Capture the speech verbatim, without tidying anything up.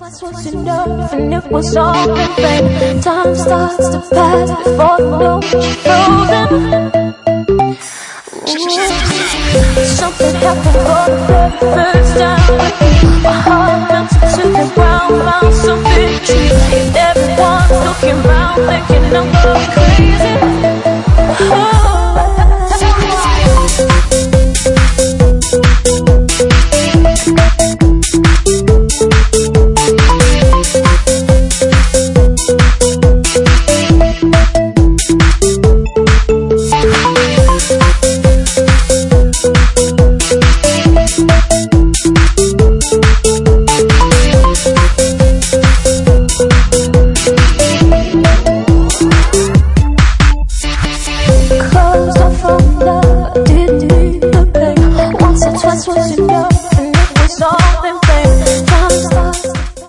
Twice was enough and it was all in vain. Time starts to pass before you know you're frozen. Something happened for the very first time. My heart melted to the ground, found some victory. And everyone's looking round thinking I'm going crazy.